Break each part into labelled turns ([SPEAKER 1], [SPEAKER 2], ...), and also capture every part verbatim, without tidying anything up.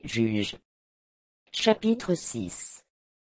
[SPEAKER 1] Juges. Chapitre six.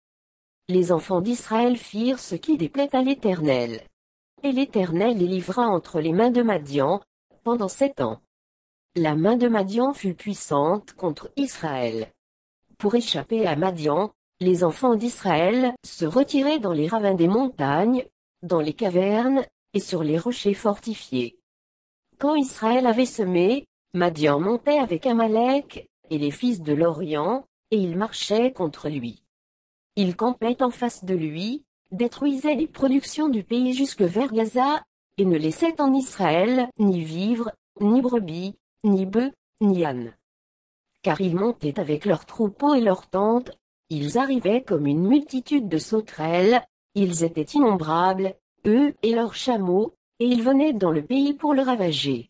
[SPEAKER 1] Les enfants d'Israël firent ce qui déplaît à l'Éternel. Et l'Éternel les livra entre les mains de Madian, pendant sept ans. La main de Madian fut puissante contre Israël. Pour échapper à Madian, les enfants d'Israël se retiraient dans les ravins des montagnes, dans les cavernes, et sur les rochers fortifiés. Quand Israël avait semé, Madian montait avec Amalek, et les fils de l'Orient, et ils marchaient contre lui. Ils campaient en face de lui, détruisaient les productions du pays jusque vers Gaza, et ne laissaient en Israël ni vivres, ni brebis, ni bœufs, ni ânes. Car ils montaient avec leurs troupeaux et leurs tentes, ils arrivaient comme une multitude de sauterelles, ils étaient innombrables, eux et leurs chameaux, et ils venaient dans le pays pour le ravager.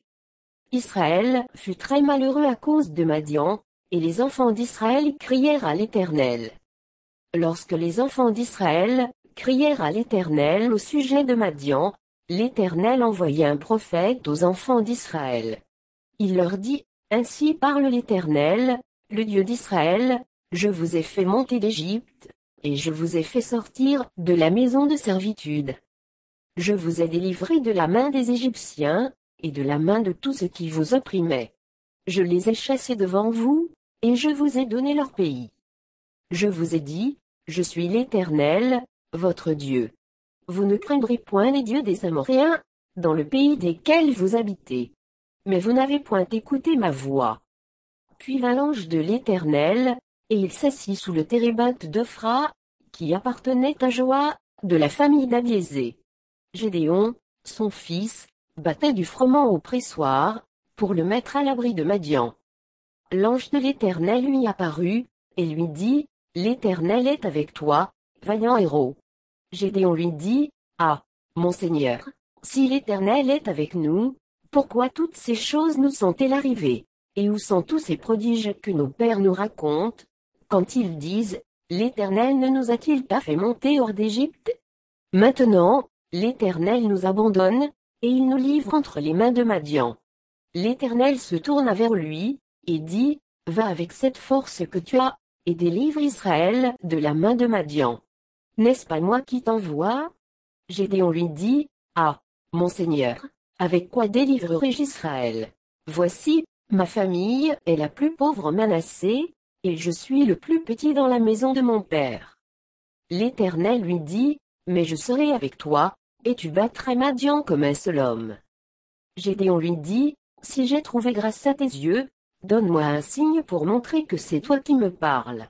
[SPEAKER 1] Israël fut très malheureux à cause de Madian, et les enfants d'Israël crièrent à l'Éternel. Lorsque les enfants d'Israël crièrent à l'Éternel au sujet de Madian, l'Éternel envoya un prophète aux enfants d'Israël. Il leur dit, « Ainsi parle l'Éternel, le Dieu d'Israël, je vous ai fait monter d'Égypte, et je vous ai fait sortir de la maison de servitude. Je vous ai délivré de la main des Égyptiens, et de la main de tous ceux qui vous opprimaient. Je les ai chassés devant vous, et je vous ai donné leur pays. Je vous ai dit, je suis l'Éternel, votre Dieu. Vous ne craindrez point les dieux des Amoréens, dans le pays desquels vous habitez. Mais vous n'avez point écouté ma voix. » Puis vint l'ange de l'Éternel, et il s'assit sous le térébinthe d'Ophra, qui appartenait à Joa, de la famille d'Abiézé. Gédéon, son fils, battait du froment au pressoir, pour le mettre à l'abri de Madian. L'ange de l'Éternel lui apparut, et lui dit, « L'Éternel est avec toi, vaillant héros. » Gédéon lui dit, « Ah, mon Seigneur, si l'Éternel est avec nous, pourquoi toutes ces choses nous sont-elles arrivées, et où sont tous ces prodiges que nos pères nous racontent, quand ils disent, l'Éternel ne nous a-t-il pas fait monter hors d'Égypte? Maintenant, l'Éternel nous abandonne, et il nous livre entre les mains de Madian. » L'Éternel se tourna vers lui, et dit, « Va avec cette force que tu as, et délivre Israël de la main de Madian. N'est-ce pas moi qui t'envoie? » Gédéon lui dit, « Ah, mon Seigneur, avec quoi délivrerai-je Israël? Voici, ma famille est la plus pauvre en Manassé, et je suis le plus petit dans la maison de mon père. » L'Éternel lui dit, « Mais je serai avec toi, et tu battras Madian comme un seul homme. » Gédéon lui dit, « Si j'ai trouvé grâce à tes yeux, donne-moi un signe pour montrer que c'est toi qui me parles.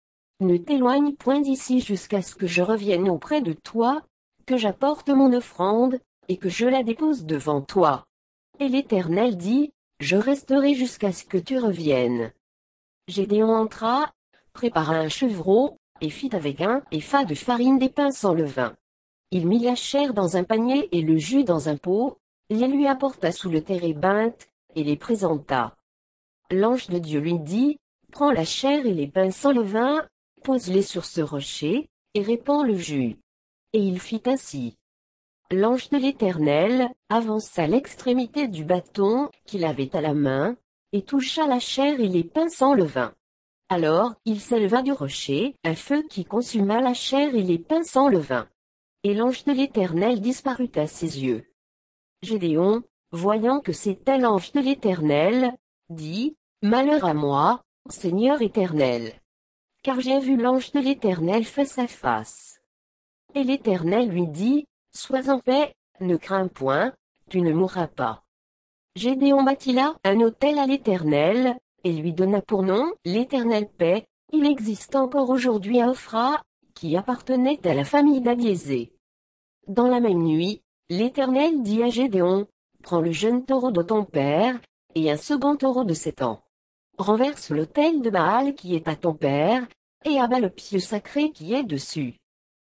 [SPEAKER 1] Ne t'éloigne point d'ici jusqu'à ce que je revienne auprès de toi, que j'apporte mon offrande, et que je la dépose devant toi. » Et l'Éternel dit, « Je resterai jusqu'à ce que tu reviennes. » Gédéon entra, prépara un chevreau, et fit avec un épha de farine des pains sans levain. Il mit la chair dans un panier et le jus dans un pot, les lui apporta sous le térébinthe, et les présenta. L'ange de Dieu lui dit, « Prends la chair et les pains sans levain, pose-les sur ce rocher, et répands le jus. » Et il fit ainsi. L'ange de l'Éternel avança l'extrémité du bâton qu'il avait à la main, et toucha la chair et les pains sans levain. Alors il s'éleva du rocher un feu qui consuma la chair et les pains sans levain. Et l'ange de l'Éternel disparut à ses yeux. Gédéon, voyant que c'était l'ange de l'Éternel, dit, « Malheur à moi, Seigneur Éternel! Car j'ai vu l'ange de l'Éternel face à face. » Et l'Éternel lui dit, « Sois en paix, ne crains point, tu ne mourras pas. » Gédéon bâtit là un autel à l'Éternel, et lui donna pour nom l'Éternel paix. Il existe encore aujourd'hui à Ophra, qui appartenait à la famille d'Abiézé. Dans la même nuit, l'Éternel dit à Gédéon, « Prends le jeune taureau de ton père, et un second taureau de sept ans. Renverse l'autel de Baal qui est à ton père, et abat le pieu sacré qui est dessus.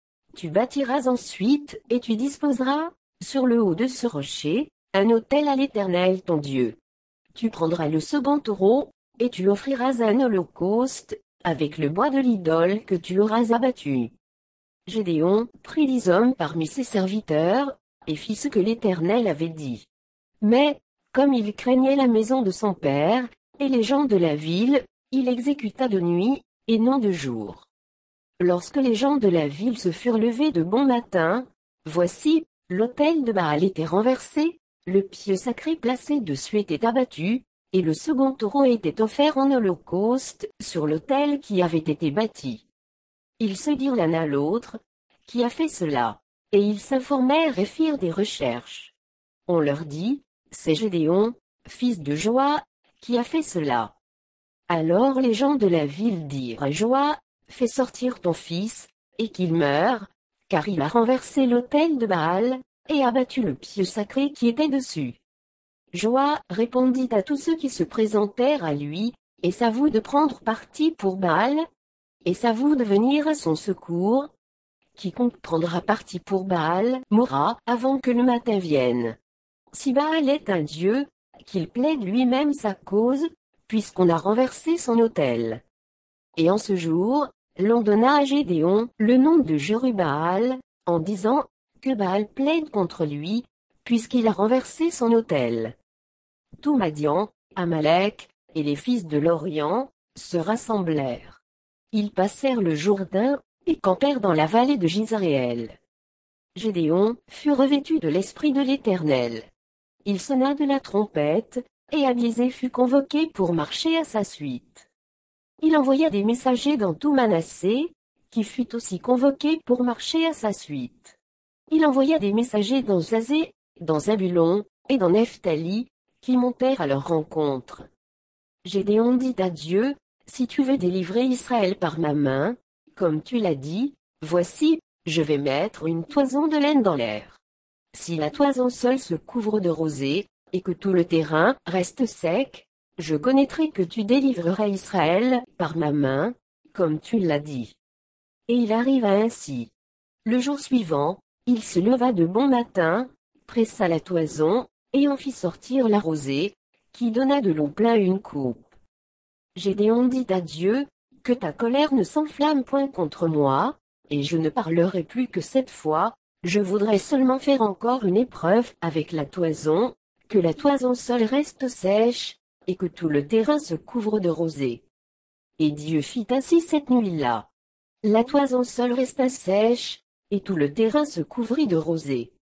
[SPEAKER 1] Tu bâtiras ensuite, et tu disposeras, sur le haut de ce rocher, un autel à l'Éternel ton Dieu. Tu prendras le second taureau, et tu offriras un holocauste, avec le bois de l'idole que tu auras abattu. » Gédéon prit dix hommes parmi ses serviteurs, et fit ce que l'Éternel avait dit. Mais, comme il craignait la maison de son père, et les gens de la ville, Il exécuta de nuit, et non de jour. Lorsque les gens de la ville se furent levés de bon matin, voici, l'autel de Baal était renversé, le pieu sacré placé dessus était abattu, et le second taureau était offert en holocauste sur l'autel qui avait été bâti. Ils se dirent l'un à l'autre, qui a fait cela? Et ils s'informèrent et firent des recherches. On leur dit, c'est Gédéon, fils de Joas, qui a fait cela. Alors les gens de la ville dirent à Joas, fais sortir ton fils, et qu'il meure, car il a renversé l'autel de Baal, et abattu le pieu sacré qui était dessus. Joas répondit à tous ceux qui se présentèrent à lui, est-ce à vous de prendre parti pour Baal? Est-ce à vous de venir à son secours? Quiconque prendra parti pour Baal mourra avant que le matin vienne. Si Baal est un dieu, qu'il plaide lui-même sa cause, puisqu'on a renversé son autel. Et en ce jour, l'on donna à Gédéon le nom de Jerubbaal, en disant, que Baal plaide contre lui, puisqu'il a renversé son autel. Tout Madian, Amalek, et les fils de l'Orient, se rassemblèrent. Ils passèrent le Jourdain, et campèrent dans la vallée de Jizréel. Gédéon fut revêtu de l'Esprit de l'Éternel. Il sonna de la trompette, et Abiézé fut convoqué pour marcher à sa suite. Il envoya des messagers dans tout Manassé, qui fut aussi convoqué pour marcher à sa suite. Il envoya des messagers dans Zazé, dans Zabulon, et dans Nephtali, qui montèrent à leur rencontre. Gédéon dit à Dieu, si tu veux délivrer Israël par ma main, comme tu l'as dit, voici, je vais mettre une toison de laine dans l'air. Si la toison seule se couvre de rosée, et que tout le terrain reste sec, je connaîtrai que tu délivreras Israël par ma main, comme tu l'as dit. Et il arriva ainsi. Le jour suivant, il se leva de bon matin, pressa la toison, et en fit sortir la rosée, qui donna de l'eau plein une coupe. Gédéon dit à Dieu, que ta colère ne s'enflamme point contre moi, et je ne parlerai plus que cette fois, je voudrais seulement faire encore une épreuve avec la toison, que la toison seule reste sèche, et que tout le terrain se couvre de rosée. Et Dieu fit ainsi cette nuit-là. La toison seule resta sèche, et tout le terrain se couvrit de rosée.